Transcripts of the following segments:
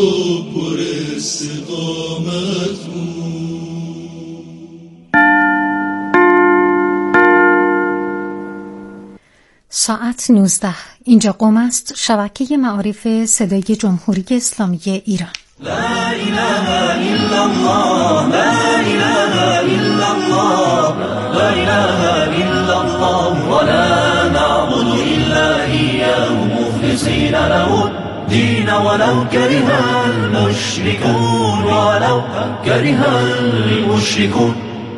و پر استقامت بود. ساعت 19. اینجا قم است، شبکه معارف صدای جمهوری اسلامی ایران. لا اله الا الله، لا اله الا الله، لا اله الا الله، ولا نعبد الا اياه مخلصين له الدين ولو كره المشركون، ولو كره المشركون.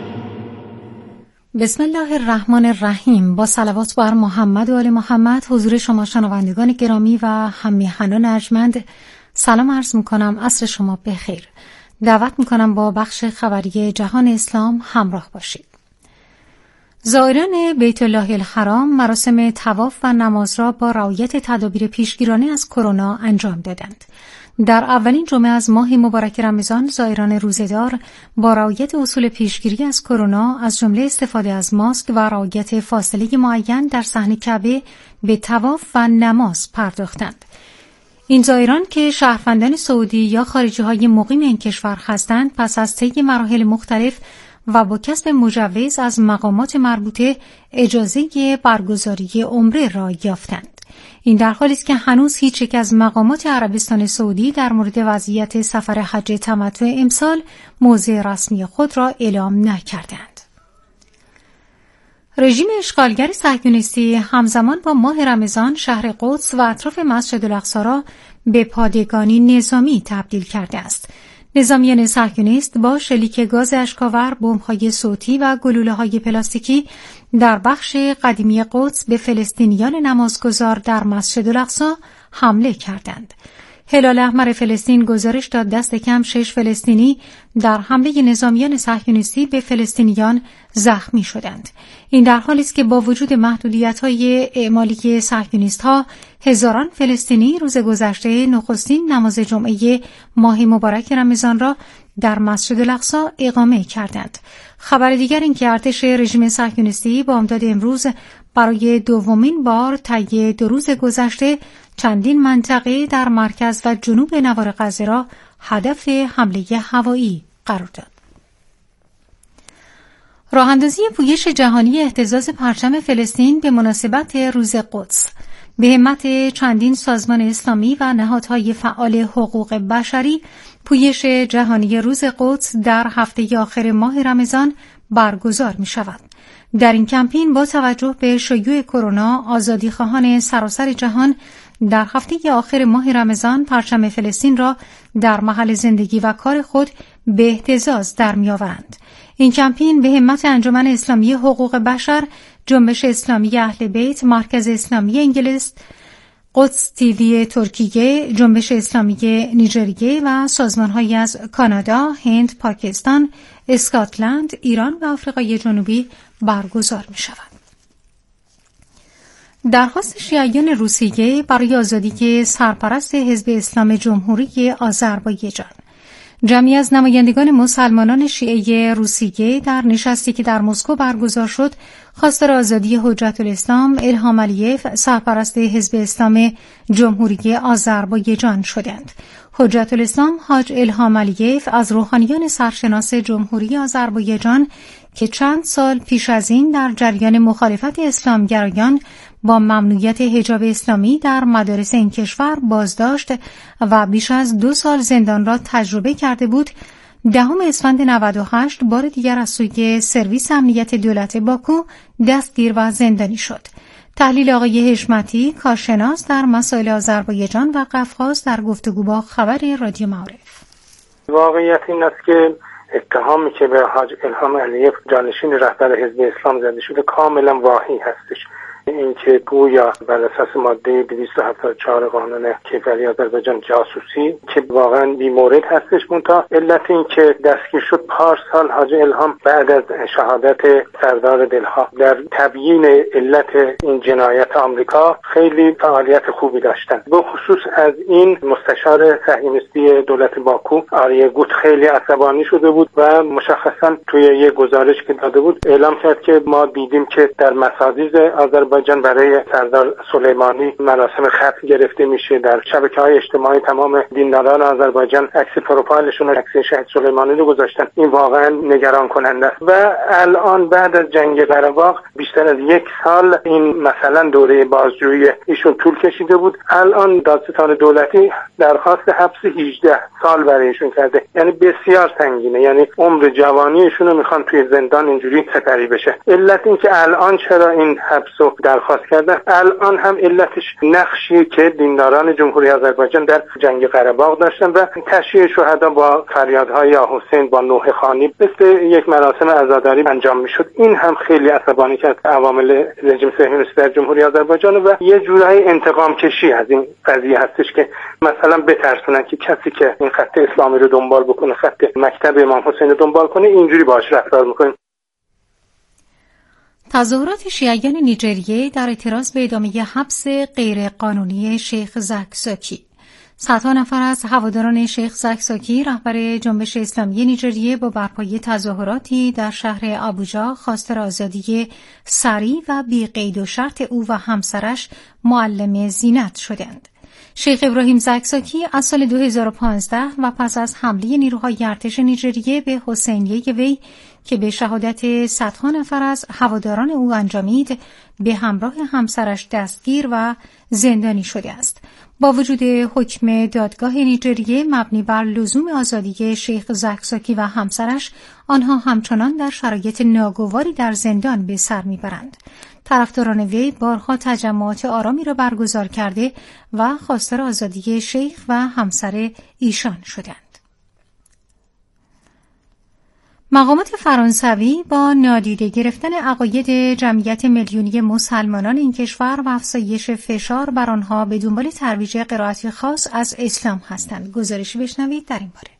بسم الله الرحمن الرحیم. با صلوات بر محمد و آل محمد حضور شما شنوندگان گرامی و هم‌میهنان ارجمند سلام عرض میکنم. عصر شما بخیر. دعوت میکنم با بخش خبری جهان اسلام همراه باشید. زائران بیت الله الحرام مراسم طواف و نماز را با رعایت تدابیر پیشگیرانه از کرونا انجام دادند. در اولین جمعه از ماه مبارک رمضان زائران روزه‌دار با رعایت اصول پیشگیری از کرونا از جمله استفاده از ماسک و رعایت فاصله معین در صحن کعبه به طواف و نماز پرداختند. این زائران که شهروندان سعودی یا خارجی‌های مقیم این کشور هستند پس از طی مراحل مختلف و با کسب مجوز از مقامات مربوطه اجازه برگزاری عمره را یافتند. این در حالی است که هنوز هیچ یک از مقامات عربستان سعودی در مورد وضعیت سفر حج تمتع امسال موضع رسمی خود را اعلام نکردند. رژیم اشغالگر صهیونیستی همزمان با ماه رمضان شهر قدس و اطراف مسجد الاقصی را به پادگانی نظامی تبدیل کرده است. نظامیان صهیونیست با شلیک گاز اشک‌آور، بمب‌های صوتی و گلوله‌های پلاستیکی در بخش قدیمی قدس به فلسطینیان نمازگزار در مسجد الاقصی حمله کردند. هلال احمر فلسطین گزارش داد دست کم 6 فلسطینی در حمله نظامیان صهیونیستی به فلسطینیان زخمی شدند. این در حالی است که با وجود محدودیت‌های اعمالی صهیونیست‌ها هزاران فلسطینی روز گذشته نخستین نماز جمعه ماه مبارک رمضان را در مسجد الاقصی اقامه کردند. خبر دیگر این که ارتش رژیم صهیونیستی بامداد امروز برای دومین بار طی 2 روز گذشته چندین منطقه در مرکز و جنوب نوار غزه را هدف حمله هوایی قرار داد. راه‌اندازی پویش جهانی اهتزاز پرچم فلسطین به مناسبت روز قدس به همت چندین سازمان اسلامی و نهادهای فعال حقوق بشری پویش جهانی روز قدس در هفته آخر ماه رمضان برگزار می شود. در این کمپین با توجه به شیوع کرونا آزادیخواهان سراسر جهان در هفته آخر ماه رمضان پرچم فلسطین را در محل زندگی و کار خود به اهتزاز در می‌آورند. این کمپین به همت انجمن اسلامی حقوق بشر، جنبش اسلامی اهل بیت، مرکز اسلامی انگلیس، قدس تیوی ترکیه، جنبش اسلامی نیجریه و سازمان‌هایی از کانادا، هند، پاکستان، اسکاتلند، ایران و آفریقای جنوبی برگزار می‌شود. درخواست شیعیان روسیه برای آزادی سرپرست حزب اسلام جمهوری آذربایجان. جمعی از نمایندگان مسلمانان شیعه روسیه در نشستی که در مسکو برگزار شد خواستار آزادی حجت الاسلام الهام علیف سرپرست حزب اسلام جمهوری آذربایجان شدند. حجت الاسلام حاج الهام علیف از روحانیان سرشناس جمهوری آذربایجان که چند سال پیش از این در جریان مخالفت اسلامگرایان با ممنوعیت حجاب اسلامی در مدارس این کشور بازداشت و بیش از 2 سال زندان را تجربه کرده بود، 10 اسفند 98 بار دیگر از سوی سرویس امنیت دولت باکو دستگیر و زندانی شد. تحلیل آقای حشمتی، کارشناس در مسائل آذربایجان و قفقاز در گفتگو با خبر رادیو معارف. واقعیت این است که اتهامی که به حاج الهام علیف جانشین رهبر حزب اسلام زده شده کاملا واهی هستش. اینکه گویا بر اساس ماده 274 قانون کیفری آذربایجان جاسوسی که واقعا بی‌مورد هستش، منتها علت این که دستگیر شد پارسال حاج الهام بعد از شهادت سردار دلها در تبیین علت این جنایت آمریکا خیلی فعالیت خوبی داشتند. به خصوص از این مستشار صهیونیستی دولت باکو آریه گوت خیلی عصبانی شده بود و مشخصا توی یه گزارش که داده بود اعلام کرد که ما دیدیم که در مساجد آذربایجان آذربایجان برای سردار سلیمانی مراسم ختم گرفته میشه. در شبکه‌های اجتماعی تمام دینداران آذربایجان عکس پروفایلشون و عکس شهید سلیمانی رو گذاشتن. این واقعا نگران کننده است. و الان بعد از جنگ قره باغ بیشتر از 1 سال این مثلا دوره بازجویی ایشون طول کشیده بود. الان دادستان دولتی درخواست حبس 18 سال برای ایشون کرده. یعنی بسیار سنگینه، یعنی عمر جوانی ایشون رو میخوان توی زندان اینجوری سپری بشه. علت این که الان چرا این حبس رو درخواست کردن، الان هم علتش نقشی که دینداران جمهوری آذربایجان در جنگ قره باغ داشتن و تشییع شهدا با فریادهای یا حسین با نوحه خوانی مثل یک مراسم عزاداری انجام میشد. این هم خیلی عصبانی کرد عوامل رژیم صهیونیستی در جمهوری آذربایجان و یه جورایی انتقام کشی از این قضیه هستش که مثلا بترسونن که کسی که این خط اسلامی رو دنبال بکنه، خط مکتب امام حسین رو دنبال کنه، اینجوری باهاش رفتار میکنه. تظاهرات شیعیان نیجریه در اعتراض به ادامه حبس غیرقانونی شیخ زکزاکی. صدها نفر از هواداران شیخ زکزاکی رهبر جنبش اسلامی نیجریه با برپایی تظاهراتی در شهر آبوجا خواستار آزادی سریع و بی قید و شرط او و همسرش معلم زینت شدند. شیخ ابراهیم زکزاکی از سال 2015 و پس از حمله نیروهای ارتش نیجریه به حسینیه وی که به شهادت صدها نفر از هواداران او انجامید، به همراه همسرش دستگیر و زندانی شده است. با وجود حکم دادگاه نیجریه مبنی بر لزوم آزادی شیخ زکزاکی و همسرش، آنها همچنان در شرایط ناگواری در زندان به سر میبرند. طرفداران وی بارها تجمعات آرامی را برگزار کرده و خواستار آزادی شیخ و همسر ایشان شدند. مقامات فرانسوی با نادیده گرفتن عقاید جمعیت میلیونی مسلمانان این کشور و افزایش فشار بر آنها به دنبال ترویج قرائتی خاص از اسلام هستند. گزارشی بشنوید در این باره.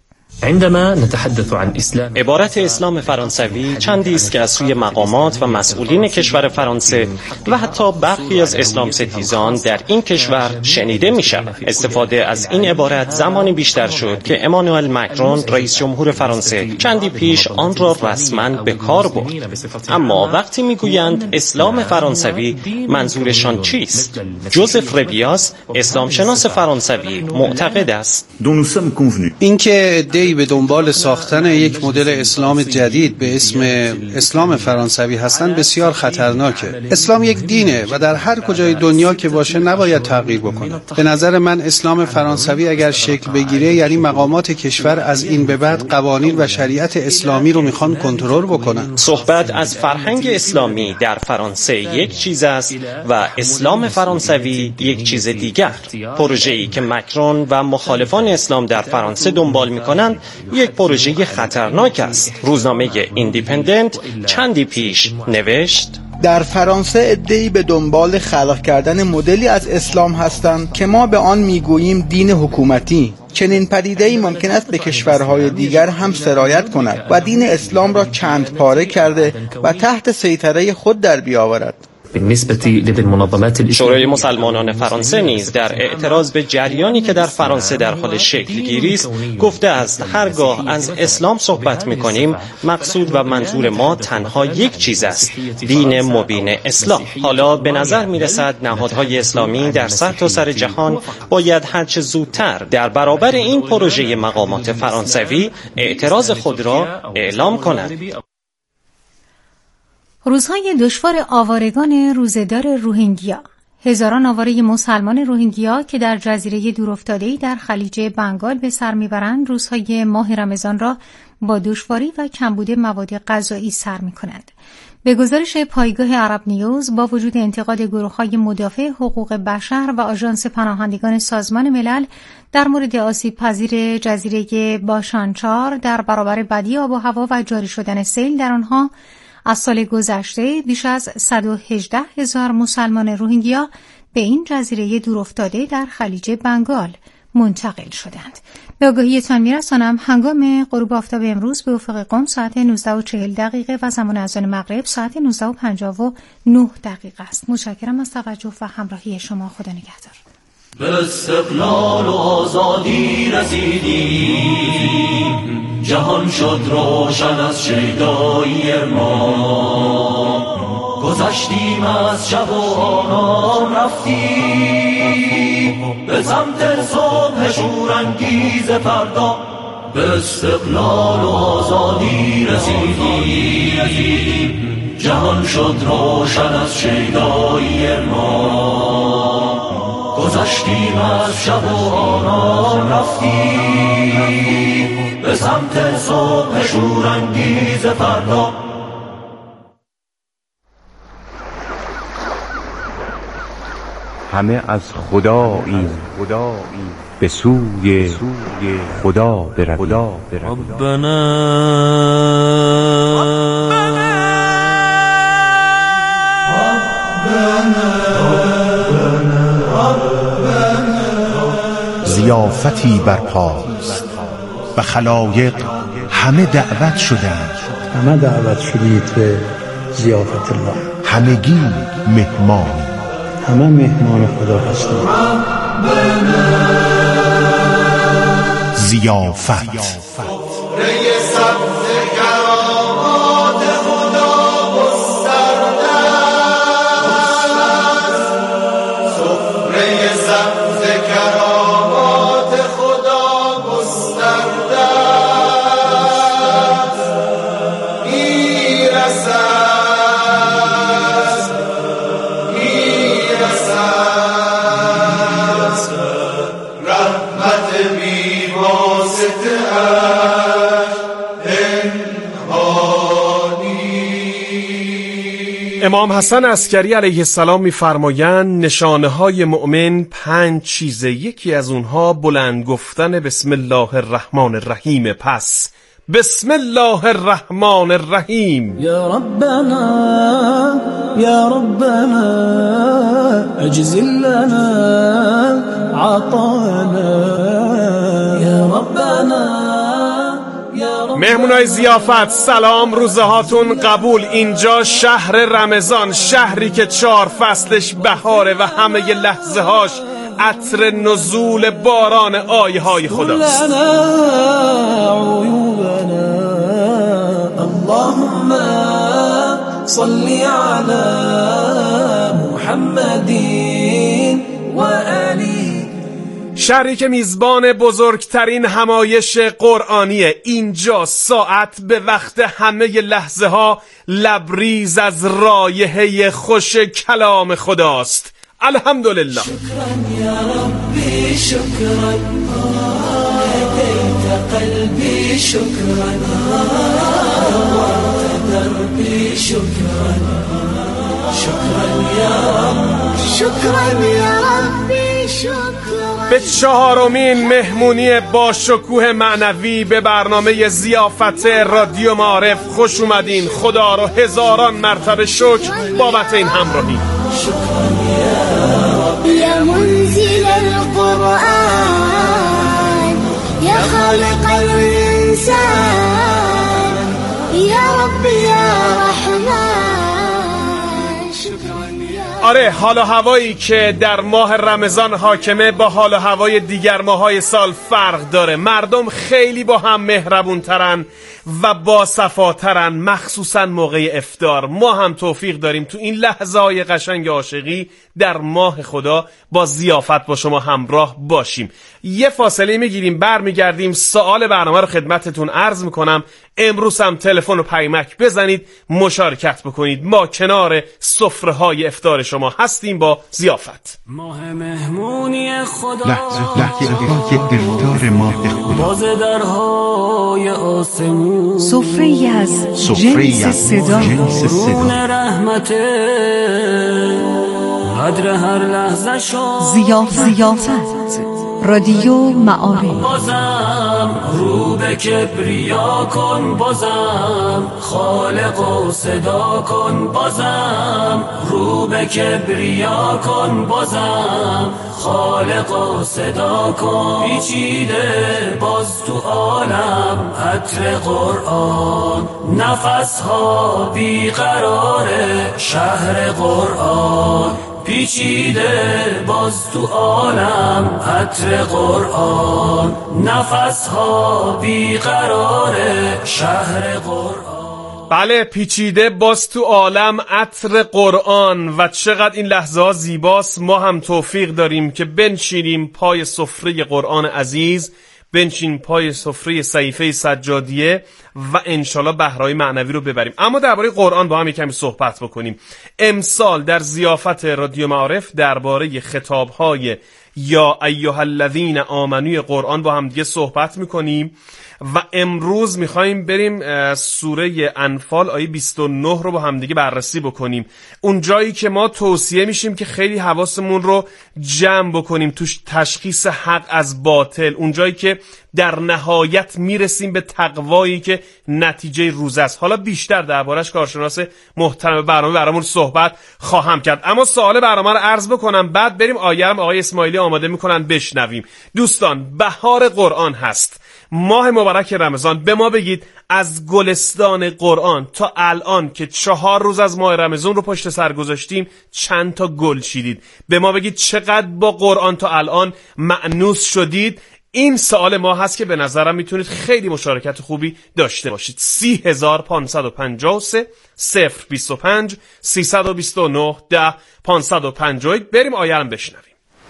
عبارت اسلام فرانسوی چندی است که از سوی مقامات و مسئولین کشور فرانسه و حتی برخی از اسلام ستیزان در این کشور شنیده می شود. استفاده از این عبارت زمانی بیشتر شد که امانوئل مکرون رئیس جمهور فرانسه چندی پیش آن را رسما به کار برد. اما وقتی می گویند اسلام فرانسوی منظورشان چیست؟ جوزف ربیاس اسلام شناس فرانسوی معتقد است اینکه به دنبال ساختن یک مدل اسلام جدید به اسم اسلام فرانسوی هستند بسیار خطرناکه. اسلام یک دینه و در هر کجای دنیا که باشه نباید تغییر بکنه. به نظر من اسلام فرانسوی اگر شکل بگیره یعنی مقامات کشور از این به بعد قوانین و شریعت اسلامی رو میخوان کنترل بکنن. صحبت از فرهنگ اسلامی در فرانسه یک چیز است و اسلام فرانسوی یک چیز دیگر. پروژه‌ای که مکرون و مخالفان اسلام در فرانسه دنبال میکنند یک پروژه خطرناک است. روزنامه ایندیپندنت چندی پیش نوشت در فرانسه عده‌ای به دنبال خلق کردن مدلی از اسلام هستند که ما به آن میگوییم دین حکومتی. چنین پدیده‌ای ممکن است به کشورهای دیگر هم سرایت کند و دین اسلام را چند پاره کرده و تحت سیطره خود در بیاورد. شورای مسلمانان فرانسه نیز در اعتراض به جریانی که در فرانسه در حال شکل گیری است گفته است هرگاه از اسلام صحبت می‌کنیم مقصود و منظور ما تنها یک چیز است، دین مبین اسلام. حالا به نظر می‌رسد نهادهای اسلامی در سرتاسر جهان باید هرچه زودتر در برابر این پروژه مقامات فرانسوی اعتراض خود را اعلام کنند. روزهای دشوار آوارگان روزه‌دار روهینگیا. هزاران آواره مسلمان روهینگیا که در جزیره دورافتاده‌ای در خلیج بنگال به سر میبرند روزهای ماه رمضان را با دشواری و کمبود مواد غذایی سر میکنند. به گزارش پایگاه عرب نیوز با وجود انتقاد گروه‌های مدافع حقوق بشر و آژانس پناهندگان سازمان ملل در مورد آسیب پذیر جزیره باشانچار در برابر بدی آب و هوا و جاری شدن سیل در آنها، از سال گذشته بیش از 118,000 مسلمان روهینگیا به این جزیره دورافتاده در خلیج بنگال منتقل شدند. به آگاهیتان میرسانم هنگام غروب آفتاب امروز به افق قم ساعت 19:40 و زمان اذان مغرب ساعت 19:59 است. متشکرم از توجه و همراهی شما. خدا نگهدار. به استقلال و آزادی رسیدیم، جهان شد روشن از شیدایی ما. گذشتیم از شب و آنان رفتیم به سمت صبح شورانگیز فردا، به استقلال و آزادی رسیدیم. جهان شد روشن از شیدایی ما، گذشتیم از شب و آنان رفتیم به سمت صبح شورانگیز فردا. همه از خدایی به سوی خدا برویم. ضیافتی برپاست و خلایق همه دعوت شدند. همه دعوت شدید به ضیافت الله. همگی مهمان، همه مهمان خدا هستند. ضیافت امام حسن عسکری علیه السلام می‌فرمایند نشانه‌های مؤمن 5 چیزه، یکی از اونها بلند گفتن بسم الله الرحمن الرحیم. پس بسم الله الرحمن الرحیم. یا ربنا یا ربنا اجزل لنا عطانا یا ربنا. مهمونای ضیافت سلام، روزه هاتون قبول. اینجا شهر رمضان، شهری که 4 فصلش بهاره و همه لحظه هاش عطر نزول باران آیه های خداست. اللهم صل علی محمد و آله. شهری که میزبان بزرگترین همایش قرآنیه. اینجا ساعت به وقت همه لحظه ها لبریز از رایحه خوش کلام خداست. الحمدلله. شکرا یا ربی شکرا، هدیت قلبی شکرا، نورت دربی شکرا، شکرا یا ربی شکرا یا ربی شکرا. به 4مین مهمونی با شکوه معنوی به برنامه ضیافت رادیو معارف خوش اومدین. خدا رو هزاران مرتبه شکر بابت این همراهی. یا منزل القرآن، یا خالق الانسان، یا رب یا رحمان. آره، حال و هوایی که در ماه رمضان حاکمه با حال و هوای دیگر ماهای سال فرق داره. مردم خیلی با هم مهربون ترن و با صفاترن، مخصوصا موقع افطار. ما هم توفیق داریم تو این لحظه های قشنگ عاشقی در ماه خدا با ضیافت با شما همراه باشیم. یه فاصله میگیریم، برمیگردیم. سوال برنامه رو خدمتتون عرض میکنم. امروز هم تلفن و پیمک بزنید، مشارکت بکنید. ما کنار سفره های افطار شما هستیم با ضیافت. ماه مهمونی خدا، لحظه افطار ماه خدا، باز درهای آسمون، سفره‌ای از جنس صدا، قرون رحمت، قدر هر لحظه شو ضیافت رادیو معارف. بازم رو به کبریا کن، بازم خالق و صدا کن، بازم رو به کبریا کن، بازم خالق و صدا کن. پیچیده باز تو عالم عطر قرآن، نفس ها بیقراره شهر قرآن. پیچیده باز تو عالم عطر قرآن، نفس ها بیقراره شهر قرآن. بله، پیچیده باز تو عالم عطر قرآن و چقدر این لحظه ها زیباست. ما هم توفیق داریم که بنشینیم پای سفره قرآن عزیز، بنشین پای سفره صحیفه سجادیه و انشالله بهرهای معنوی رو ببریم. اما درباره قرآن با هم یکمی صحبت بکنیم. امسال در ضیافت رادیو معارف درباره خطابهای یا ایها الذین آمنو قرآن با هم دیگه صحبت میکنیم و امروز میخوایم بریم سوره انفال آیه 29 رو با هم دیگه بررسی بکنیم. اون جایی که ما توصیه میشیم که خیلی حواسمون رو جمع بکنیم توش تشخیص حق از باطل، اون جایی که در نهایت میرسیم به تقوایی که نتیجه روز است. حالا بیشتر دربارش کارشناس محترم برامون صحبت خواهم کرد، اما سوال برنامه رو عرض بکنم بعد بریم آیه رو آقای اسماعیلی آماده میکنن بشنویم. دوستان، بهار قرآن هست، ماه مبارک رمضان. به ما بگید از گلستان قرآن تا الان که 4 روز از ماه رمضان رو پشت سر گذاشتیم چند تا گل چیدید؟ به ما بگید چقدر با قرآن تا الان مأنوس شدید؟ این سوال ما هست که به نظرم میتونید خیلی مشارکت خوبی داشته باشید. 30553 025 329 10 551. بریم آیه رو بشنویم.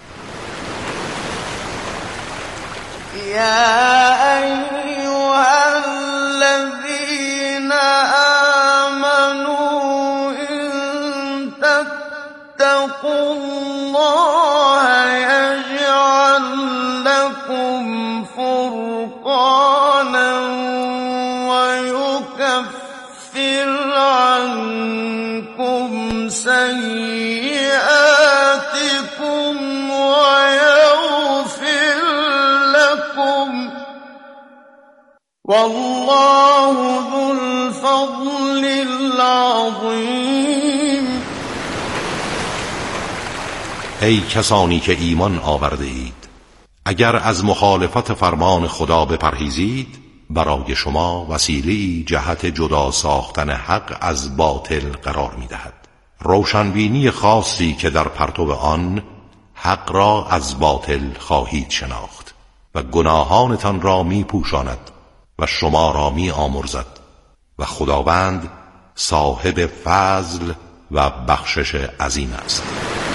يا أيها الذين آمنوا إن تتقوا الله يجعل لكم فرقانا ويكفر عنكم سيئاتكم ويغفر لكم والله ذو الفضل العظیم. ای کسانی که ایمان آورده اید، اگر از مخالفت فرمان خدا بپرهیزید برای شما وسیله‌ای جهت جدا ساختن حق از باطل قرار می‌دهد. روشنبینی خاصی که در پرتو آن حق را از باطل خواهید شناخت و گناهانتان را می پوشاند و شما را می آمرزد و خداوند صاحب فضل و بخشش عظیم است.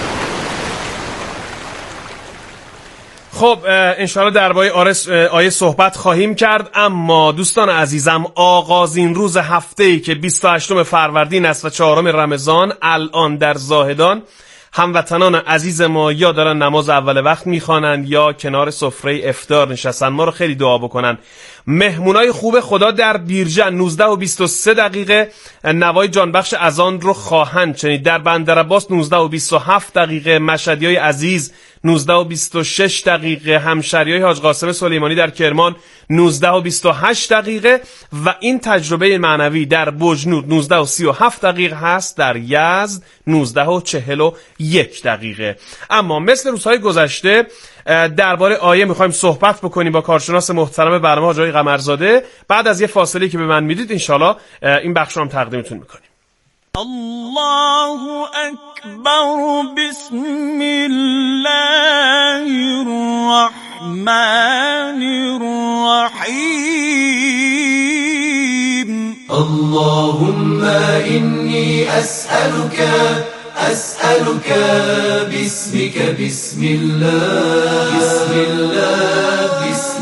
خب انشاءالله درباره آیه صحبت خواهیم کرد، اما دوستان عزیزم آغازین روز هفته‌ای که 28 فروردین است و 4 رمضان، الان در زاهدان هموطنان عزیز ما یا دارن نماز اول وقت میخوانن یا کنار سفره افطار نشستن. ما رو خیلی دعا بکنن. مهمونای خوب خدا در بیرجن 19 و 23 دقیقه نوای جانبخش اذان رو خواهند شنید. در بندرعباس 19 و 27 دقیقه، مشهدیای عزیز 19 و 26 دقیقه، همشریای حاج قاسم سلیمانی در کرمان 19 و 28 دقیقه و این تجربه معنوی در بجنور 19 و 37 دقیقه هست، در یزد 19 و 41 دقیقه. اما مثل روزهای گذشته درباره آیه میخوایم صحبت بکنیم با کارشناس محترم برنامه آقای قمرزاده. بعد از یه فاصله که به من میدید انشالله این بخش رو هم تقدیمتون میکنیم. الله اکبر بسم الله الرحمن الرحیم. اللهم انی اسألك باسمك بسم الله بسم الله بسم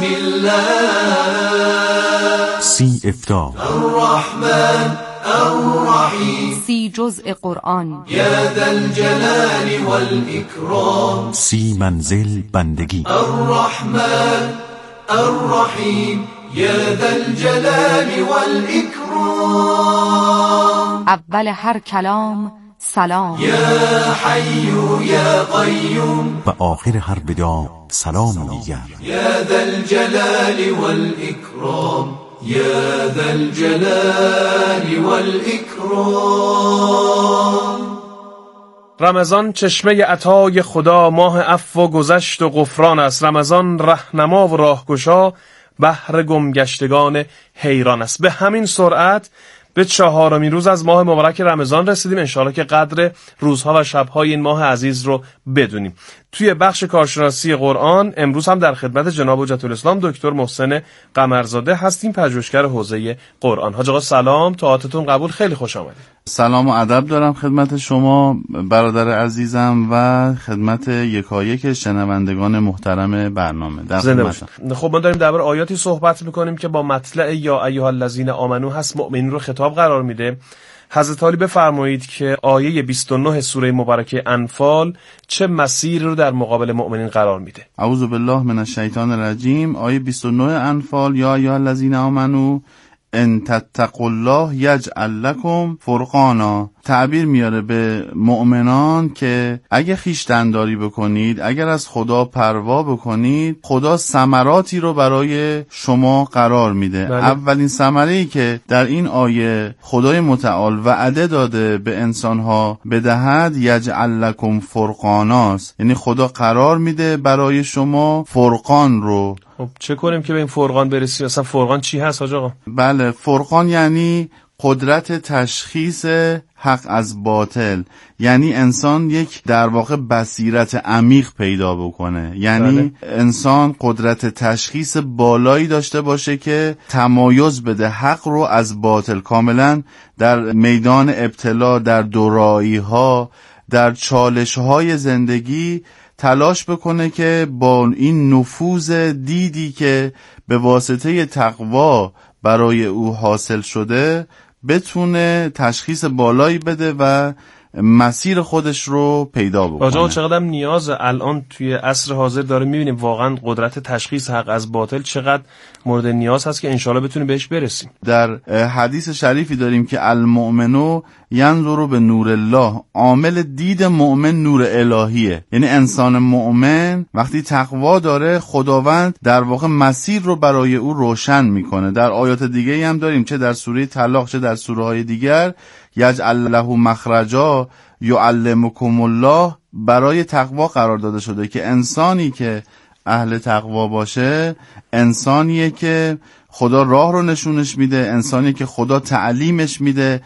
الله. 30 افتار الرحمن الرحیم. 30 جزء قرآن. یا ذا الجلال والاکرام. 30 منزل بندگی. الرحمن الرحیم. یا ذا الجلال والاکرام. اول هر کلام سلام. یا حی یا قیوم. و آخر هر بدا سلام دیگر. یا ذا الجلال والاکرام. یا ذا الجلال والاکرام. رمضان چشمه عطای خدا، ماه عفو و گذشت و غفران است. رمضان رهنما و راهگشا، بهر گمگشتگان حیران است. به همین سرعت به 4مین روز از ماه مبارک رمضان رسیدیم. انشاءالله که قدر روزها و شبهای این ماه عزیز رو بدونیم. توی بخش کارشناسی قرآن امروز هم در خدمت جناب حجت الاسلام دکتر محسن قمرزاده هستیم، پژوهشگر حوزه قرآن. حاج آقا سلام، طاعتتون قبول، خیلی خوش آمدید. سلام و ادب دارم خدمت شما برادر عزیزم و خدمت یکایک شنوندگان محترم برنامه. در خدمتم. خب ما داریم درباره آیاتی صحبت میکنیم که با مطلع یا ایها الذین آمنو هست، مؤمنین رو خطاب قرار میده. حضرت علی بفرمایید که آیه 29 سوره مبارکه انفال چه مسیری رو در مقابل مؤمنین قرار میده؟ اعوذ بالله من الشیطان الرجیم. آیه 29 انفال یا ایها الذین آمنو ان تتقوا الله یجعل لکم فرقانا، تعبیر میاره به مؤمنان که اگه خویشتن‌داری بکنید، اگر از خدا پروا بکنید، خدا ثمراتی رو برای شما قرار میده. بله. اولین ثمره‌ای که در این آیه خدای متعال وعده داده به انسانها بدهد یجعل لکم فرقاناست، یعنی خدا قرار میده برای شما فرقان رو. خب چه کنیم که به این فرقان برسیم؟ اصلا فرقان چی هست حاج آقا؟ بله، فرقان یعنی قدرت تشخیص حق از باطل، یعنی انسان یک در واقع بصیرت عمیق پیدا بکنه، یعنی انسان قدرت تشخیص بالایی داشته باشه که تمایز بده حق رو از باطل، کاملا در میدان ابتلا، در دورایی ها، در چالش های زندگی تلاش بکنه که با این نفوذ دیدی که به واسطه تقوا برای او حاصل شده بتونه تشخیص بالایی بده و مسیر خودش رو پیدا بکنه. آجا چقدر نیاز الان توی عصر حاضر داره میبینیم، واقعا قدرت تشخیص حق از باطل چقدر مورد نیاز هست که انشالله بتونیم بهش برسیم. در حدیث شریفی داریم که المؤمنو ینظر به نور الله، عامل دید مؤمن نور الهیه، یعنی انسان مؤمن وقتی تقوا داره خداوند در واقع مسیر رو برای او روشن میکنه. در آیات دیگه هم داریم، چه در سوره طلاق چه در سوره های دیگر، یجعل له مخرجا یعلمکم الله، برای تقوا قرار داده شده که انسانی که اهل تقوا باشه انسانیه که خدا راه رو نشونش میده، انسانی که خدا تعلیمش میده،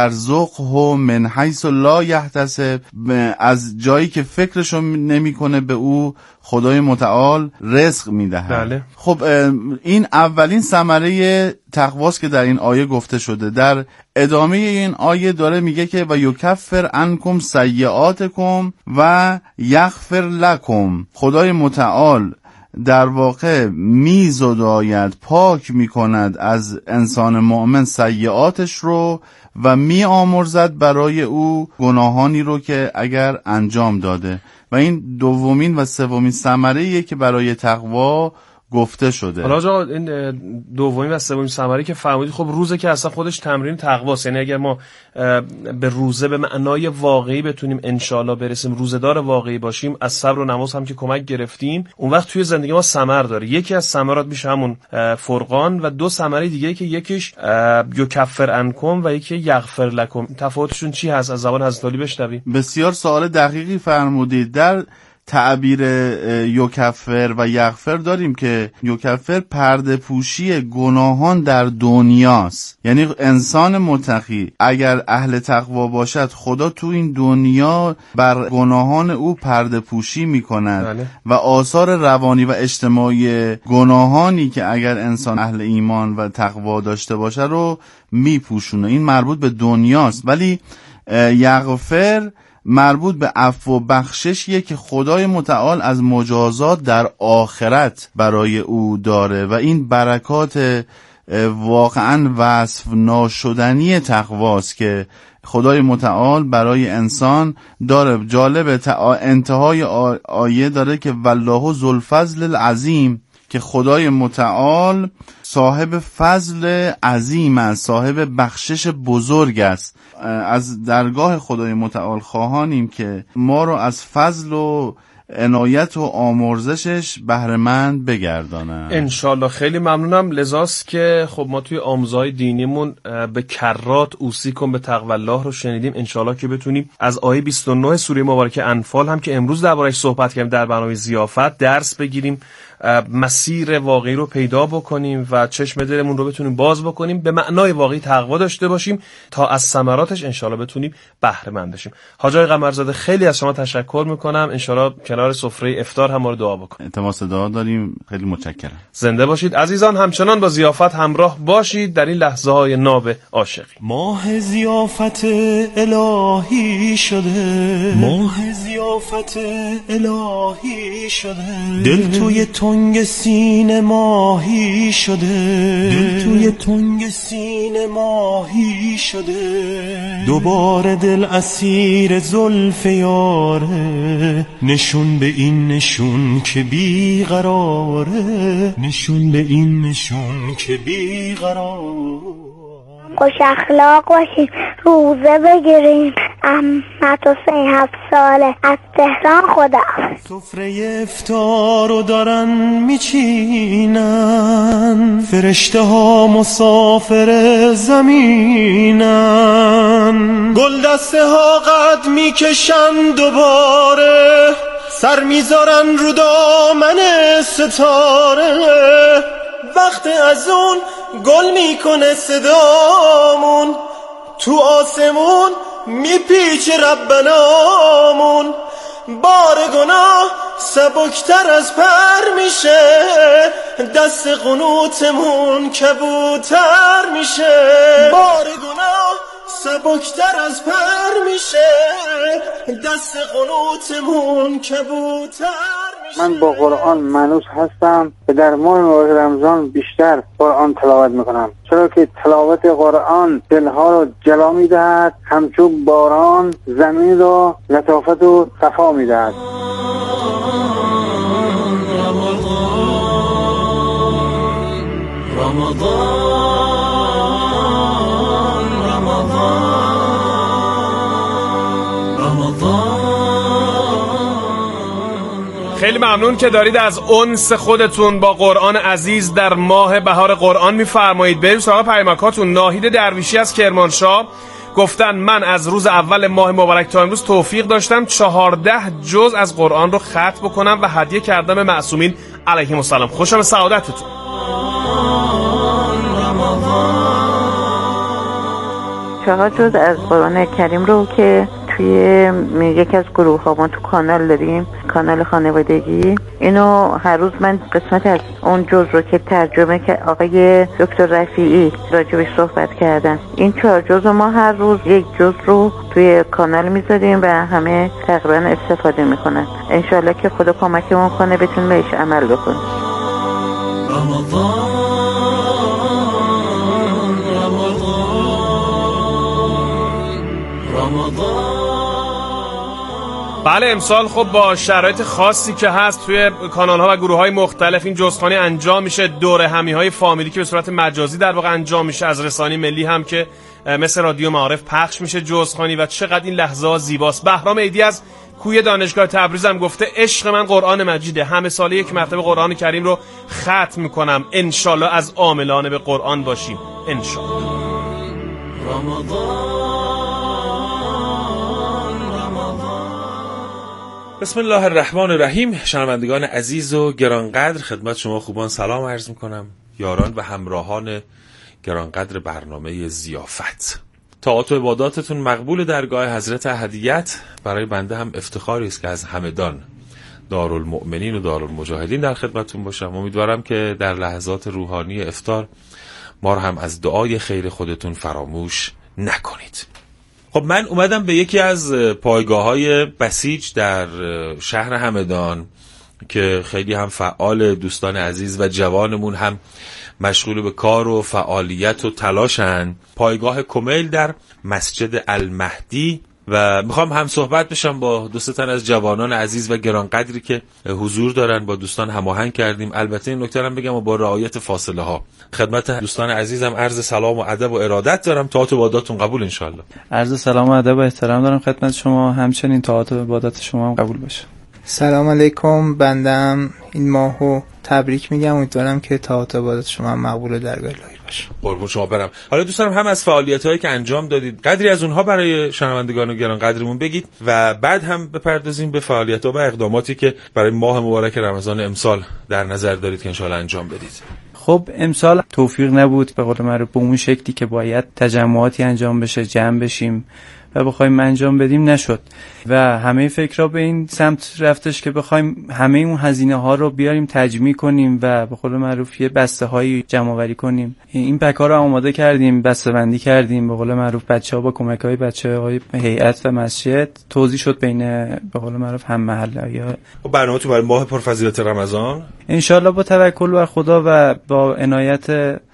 یرزقه من حیث لا یحتسب، از جایی که فکرشو نمیکنه به او خدای متعال رزق میده. بله. خب این اولین ثمره تقواست که در این آیه گفته شده. در ادامه این آیه داره میگه که و یکفر عنکم سیئاتکم و یغفر لکم، خدای متعال در واقع میزداید، پاک میکند از انسان مؤمن سیئاتش رو و میآمرزد برای او گناهانی رو که اگر انجام داده. و این دومین و سومین ثمره‌ایه که برای تقوا گفته شده. حالا آقا این دومین و سومین ثمره که فرمودید، خب روزه که اصلا خودش تمرین تقواست، یعنی اگر ما به روزه به معنای واقعی بتونیم انشالله برسیم، روزه‌دار واقعی باشیم، از صبر و نماز هم که کمک گرفتیم، اون وقت توی زندگی ما ثمر داره. یکی از ثمرات میشه همون فرقان و دو ثمره دیگه که یکیش یکفر عنکم و یکی یغفر لکم. تفاوتشون چی هست؟ از زبان حضرت علی بشنویم. بسیار سوال دقیقی فرمودید. در تعبیر یکفر و یغفر داریم که یکفر پرده پوشی گناهان در دنیاست، یعنی انسان متقی اگر اهل تقوا باشد خدا تو این دنیا بر گناهان او پرده پوشی می کند. بله. و آثار روانی و اجتماعی گناهانی که اگر انسان اهل ایمان و تقوا داشته باشه رو می پوشونه. این مربوط به دنیاست. ولی یغفر مربوط به عفو و بخششیه که خدای متعال از مجازات در آخرت برای او داره و این برکات واقعا وصف ناشدنی تقواست که خدای متعال برای انسان داره. جالب انتهای آیه داره که والله ذوالفضل العظیم، که خدای متعال صاحب فضل عظیم است، صاحب بخشش بزرگ است. از درگاه خدای متعال خواهانیم که ما رو از فضل و عنایت و آمرزشش بهره مند بگردانه انشالله. خیلی ممنونم. لذاست که خب ما توی آموزهای دینیمون به کرات اوصیکم به تقوی الله رو شنیدیم. انشالله که بتونیم از آیه 29 سوره مبارکه انفال هم که امروز درباره‌اش صحبت کردیم در برنامه ضیافت درس بگیریم مسیر واقعی رو پیدا بکنیم و چشم دلمون رو بتونیم باز بکنیم، به معنای واقعی تقوا داشته باشیم تا از ثمراتش انشالله بتونیم بهره مند بشیم. حاج آقای قمرزاده خیلی از شما تشکر میکنم، انشالله کنار سفره افطار هم ما رو دعا بکنیم. التماس دعا داریم، خیلی متشکرم. زنده باشید عزیزان، همچنان با ضیافت همراه باشید در این لحظه های ناب عاشقی. ماه ضیافت الهی شده، ماه ضیافت الهی شده، دل توی تنگ سینه ماهی شده، دل توی تنگ سینه ماهی شده، دوباره دل اسیر زلف یاره، نشون به این نشون که بیقراره، نشون به این نشون که بیقراره. خوش اخلاق باشین، روزه بگیرین. احمد حسین 7 ساله از تهران. خدا سفره افطار رو دارن میچینن، فرشته ها مسافر زمینن، گل دسته ها قد میکشن دوباره، سر میذارن رو دامن ستاره، وقت از اون گل میکنه صدامون، تو آسمون میپیچه ربنامون، بار گناه سبکتر از پر میشه، دست قنوتمون کبوتر میشه، بار گناه سبکتر از پر میشه، دست قنوتمون کبوتر میشه. من با قرآن مانوس هستم و در ماه رمضان بیشتر قرآن تلاوت میکنم، چرا که تلاوت قرآن دلها رو جلا میدهد، همچون باران زمین رو لطافت و صفا میدهد. خیلی ممنون که دارید از انس خودتون با قرآن عزیز در ماه بهار قرآن میفرمایید. بریم سراغ پیامکاتون. ناهید درویشی از کرمانشاه گفتن من از روز اول ماه مبارک تا امروز توفیق داشتم 14 جز از قرآن رو ختم بکنم و هدیه کردم به معصومین علیهم السلام. خوشم به سعادتتون. چهار جز از قرآن کریم رو که توی یکی از گروه ها ما تو کانال داریم، کانال خانوادگی، اینو هر روز من قسمت از اون جز رو که ترجمه که آقای دکتر رفیعی راجبش صحبت کردن، این 4 جز رو ما هر روز یک جز رو توی کانال میذاریم و همه تقریبا استفاده میکنن. انشالله که خدا کمکمون کنه بتونیم بهش عمل بکنیم. بله امسال خب با شرایط خاصی که هست توی کانال ها و گروه های مختلف این جزخوانی انجام میشه، دوره همی های فامیلی که به صورت مجازی در واقع انجام میشه، از رسانه ملی هم که مثل رادیو معارف پخش میشه جزخوانی و چقدر این لحظه زیباست. بهرام عیدی از کوی دانشگاه تبریز هم گفته عشق من قرآن مجیده، همه ساله یک مرتبه قرآن کریم رو ختم میکنم، انشالله از عاملان به قرآن باشیم انشالله. بسم الله الرحمن الرحیم. شنوندگان عزیز و گرانقدر، خدمت شما خوبان سلام عرض میکنم، یاران و همراهان گرانقدر برنامه ضیافت. طاعات و عباداتتون مقبول درگاه حضرت احدیت. برای بنده هم افتخاری است که از همدان دارالمؤمنین و دارالمجاهدین در خدمتتون باشم. امیدوارم که در لحظات روحانی افطار ما رو هم از دعای خیر خودتون فراموش نکنید. خب من اومدم به یکی از پایگاه‌های بسیج در شهر همدان که خیلی هم فعال دوستان عزیز و جوانمون هم مشغول به کار و فعالیت و تلاشن، پایگاه کمیل در مسجد المهدی، و میخوام هم صحبت بشم با دو سه تن از جوانان عزیز و گرانقدری که حضور دارن. با دوستان هماهنگ کردیم. البته این نکته هم بگم و با رعایت فاصله ها. خدمت دوستان عزیزم عرض سلام و ادب و ارادت دارم. طاعات و عباداتتون قبول ان شاء الله. عرض سلام و ادب و احترام دارم خدمت شما، همچنین طاعات و عبادات شما هم قبول باشه. سلام علیکم. بندم این ماهو تبریک میگم. امیدوارم که طاعات و عبادات شما هم مقبول و درگاه الهی باشه. قربون شما برم. حالا دوست دارم هم از فعالیت‌هایی که انجام دادید قدری از اونها برای شنوندگان گرانقدرمون بگید و بعد هم بپردازیم به فعالیت‌ها و اقداماتی که برای ماه مبارک رمضان امسال در نظر دارید که ان شاءالله انجام بدید. خب امسال توفیق نبود به قول معروف به اون شکلی که باید تجمعاتی انجام بشه، جمع بشیم و بخوایم انجام بدیم نشد و همه فکرها به این سمت رفتش که بخوایم همه اون هزینه ها رو بیاریم تجمیع کنیم و به قول معروف یه بسته هایی جمع آوری کنیم. این پک ها رو آماده کردیم، بسته بندی کردیم، به قول معروف بچه‌ها با کمک های بچه‌های هیئت و مسجد توزیع شد بین به قول معروف هم محله‌ها. برنامه تو برای ماه پرفضیلت رمضان ان شاء الله با توکل بر خدا و با عنایت